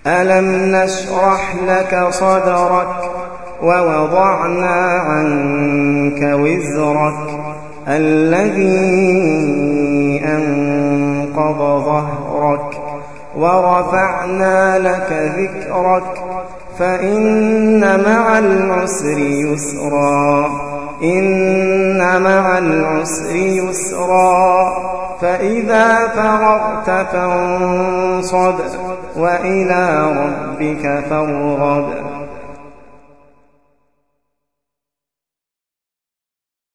ألم نشرح لك صدرك ووضعنا عنك وزرك الذي أنقض ظهرك ورفعنا لك ذكرك فإن مع العسر يسرا إن مع العسر يسرا فإذا فرغت فانصب وإلى ربك فارغب